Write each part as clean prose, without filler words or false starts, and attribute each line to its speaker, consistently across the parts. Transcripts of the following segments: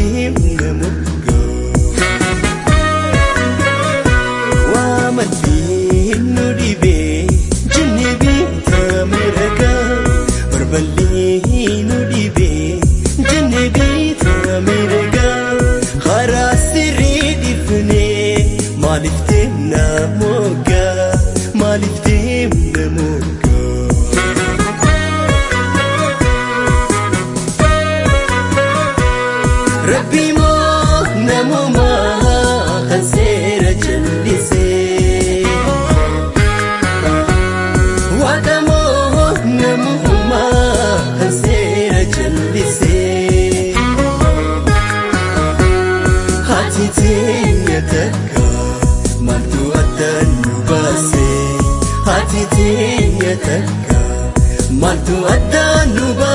Speaker 1: Maltu adda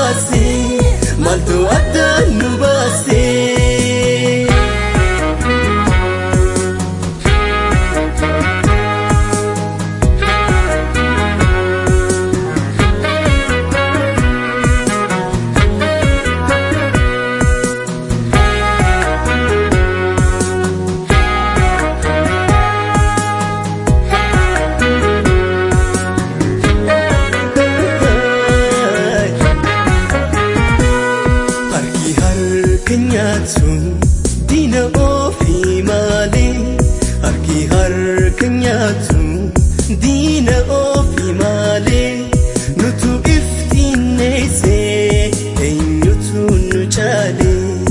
Speaker 1: nubasi Dina ofi male arki har kenyatu dina ofi male nutu iftinese enyutu nuchale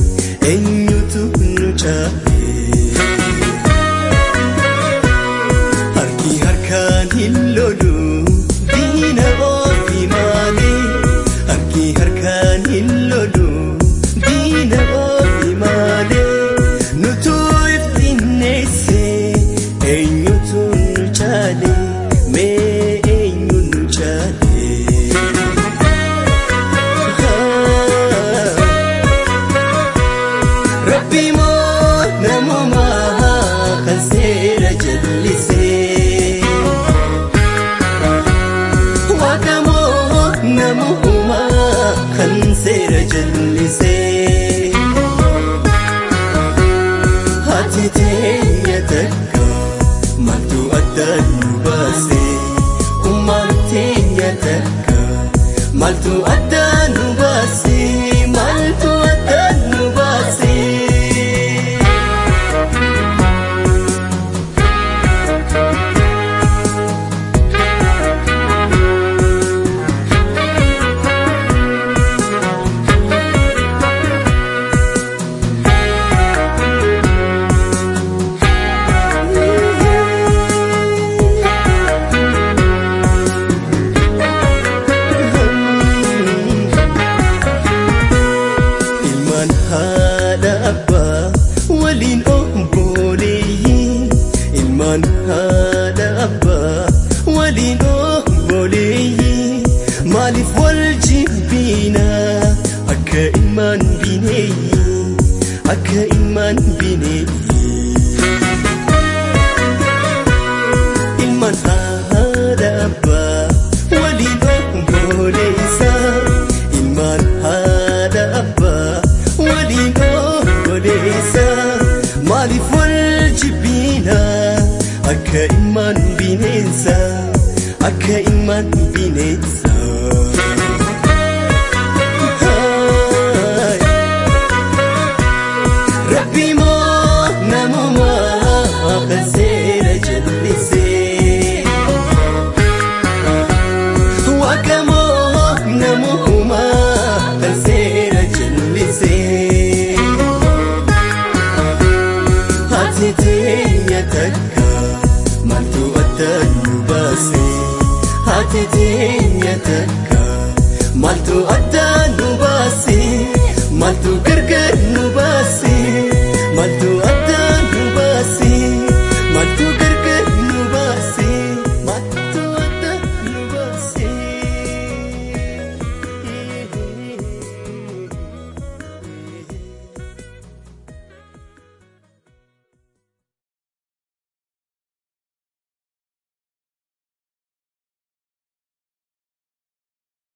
Speaker 1: arki har kan hillodu dina ofi male arki har kan hillodu dina Maltu adda nubasi hada abba walino boleyi malif waljibina akka iman bineyi ilman hada abba walino boleysa ilman hada abba walino boleysa malif waljibina akka iman bineensa Rabbi moo namuma kan seera jallisee Waaqa moo namuma kan seera jallisee Haati teenya takka maltu adda nubasi Haati teenya takka maltu adda